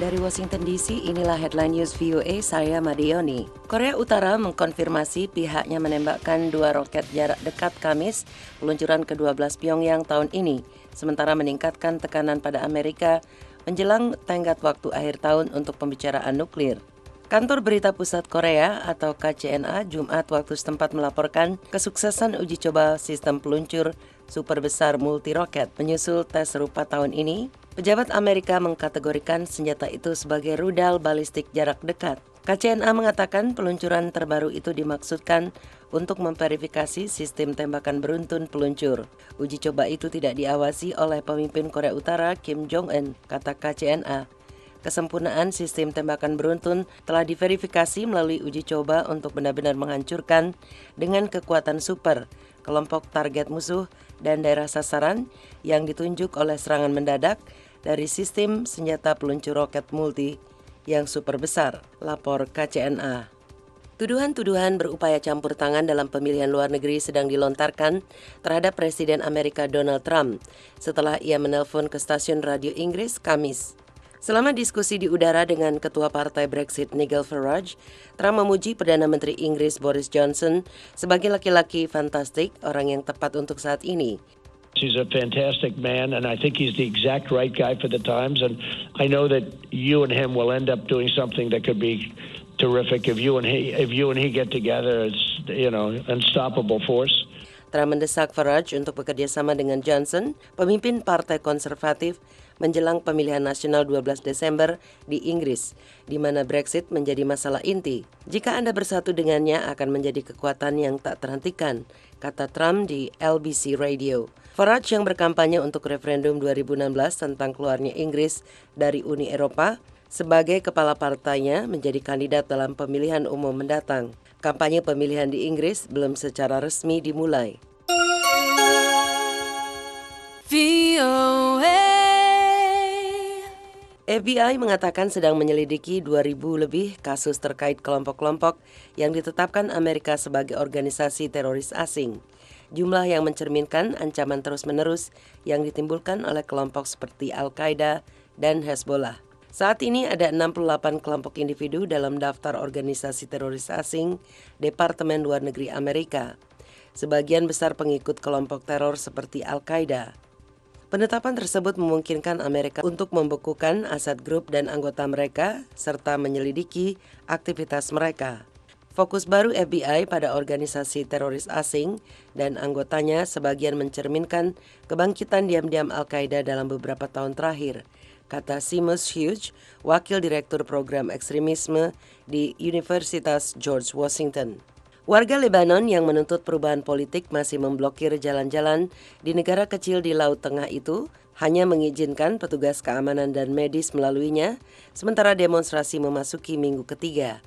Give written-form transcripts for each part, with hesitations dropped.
Dari Washington DC, inilah Headline News VOA, saya Madioni. Korea Utara mengkonfirmasi pihaknya menembakkan 2 roket jarak dekat Kamis, peluncuran ke-12 Pyongyang tahun ini, sementara meningkatkan tekanan pada Amerika menjelang tenggat waktu akhir tahun untuk pembicaraan nuklir. Kantor Berita Pusat Korea atau KCNA Jumat waktu setempat melaporkan kesuksesan uji coba sistem peluncur super besar multi roket menyusul tes serupa tahun ini. Pejabat Amerika mengkategorikan senjata itu sebagai rudal balistik jarak dekat. KCNA mengatakan peluncuran terbaru itu dimaksudkan untuk memverifikasi sistem tembakan beruntun peluncur. Uji coba itu tidak diawasi oleh pemimpin Korea Utara Kim Jong-un, kata KCNA. Kesempurnaan sistem tembakan beruntun telah diverifikasi melalui uji coba untuk benar-benar menghancurkan dengan kekuatan super kelompok target musuh dan daerah sasaran yang ditunjuk oleh serangan mendadak dari sistem senjata peluncur roket multi yang super besar, lapor KCNA. Tuduhan-tuduhan berupaya campur tangan dalam pemilihan luar negeri sedang dilontarkan terhadap Presiden Amerika Donald Trump setelah ia menelpon ke stasiun radio Inggris Kamis. Selama diskusi di udara dengan Ketua Partai Brexit Nigel Farage, Trump memuji Perdana Menteri Inggris Boris Johnson sebagai laki-laki fantastik, orang yang tepat untuk saat ini. He's a fantastic man, and I think he's the exact right guy for the times. And I know that you and him will end up doing something that could be terrific if you and he get together. It's unstoppable force. Trump mendesak Farage untuk bekerja sama dengan Johnson, pemimpin Partai Konservatif, menjelang pemilihan nasional 12 Desember di Inggris, di mana Brexit menjadi masalah inti. Jika Anda bersatu dengannya akan menjadi kekuatan yang tak terhentikan, kata Trump di LBC Radio. Farage yang berkampanye untuk referendum 2016 tentang keluarnya Inggris dari Uni Eropa, sebagai kepala partainya menjadi kandidat dalam pemilihan umum mendatang. Kampanye pemilihan di Inggris belum secara resmi dimulai. FBI mengatakan sedang menyelidiki 2.000 lebih kasus terkait kelompok-kelompok yang ditetapkan Amerika sebagai organisasi teroris asing. Jumlah yang mencerminkan ancaman terus-menerus yang ditimbulkan oleh kelompok seperti Al-Qaeda dan Hezbollah. Saat ini ada 68 kelompok individu dalam daftar organisasi teroris asing Departemen Luar Negeri Amerika. Sebagian besar pengikut kelompok teror seperti Al-Qaeda. Penetapan tersebut memungkinkan Amerika untuk membekukan aset grup dan anggota mereka serta menyelidiki aktivitas mereka. Fokus baru FBI pada organisasi teroris asing dan anggotanya sebagian mencerminkan kebangkitan diam-diam Al-Qaeda dalam beberapa tahun terakhir, kata Seamus Hughes, Wakil Direktur Program Ekstremisme di Universitas George Washington. Warga Lebanon yang menuntut perubahan politik masih memblokir jalan-jalan di negara kecil di Laut Tengah itu hanya mengizinkan petugas keamanan dan medis melaluinya, sementara demonstrasi memasuki minggu ketiga.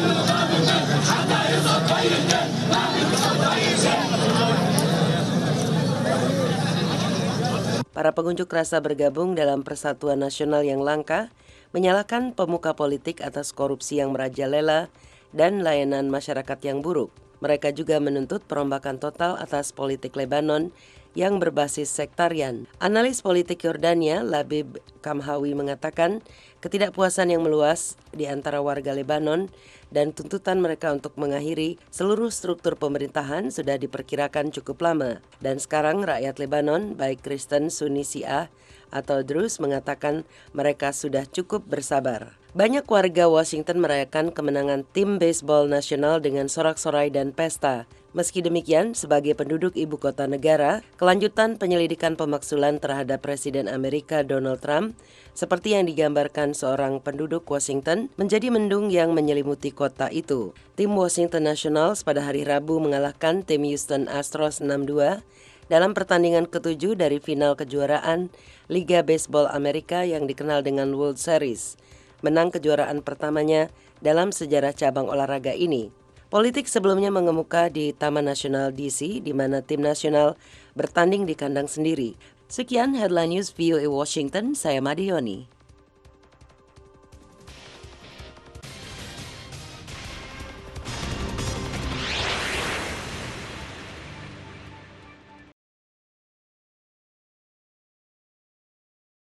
Para pengunjuk rasa bergabung dalam Persatuan Nasional yang langka, menyalahkan pemuka politik atas korupsi yang merajalela dan layanan masyarakat yang buruk. Mereka juga menuntut perombakan total atas politik Lebanon yang berbasis sektarian. Analis politik Yordania, Labib Kamhawi mengatakan ketidakpuasan yang meluas di antara warga Lebanon dan tuntutan mereka untuk mengakhiri seluruh struktur pemerintahan sudah diperkirakan cukup lama. Dan sekarang rakyat Lebanon, baik Kristen, Sunni, Syiah, atau Druze mengatakan mereka sudah cukup bersabar. Banyak warga Washington merayakan kemenangan tim baseball nasional dengan sorak-sorai dan pesta. Meski demikian, sebagai penduduk ibu kota negara, kelanjutan penyelidikan pemaksulan terhadap Presiden Amerika Donald Trump, seperti yang digambarkan seorang penduduk Washington, menjadi mendung yang menyelimuti kota itu. Tim Washington Nationals pada hari Rabu mengalahkan tim Houston Astros 6-2 dalam pertandingan ke-7 dari final kejuaraan Liga Baseball Amerika yang dikenal dengan World Series, menang kejuaraan pertamanya dalam sejarah cabang olahraga ini. Politik sebelumnya mengemuka di Taman Nasional DC, di mana tim nasional bertanding di kandang sendiri. Sekian Headline News VOA Washington, saya Madioni.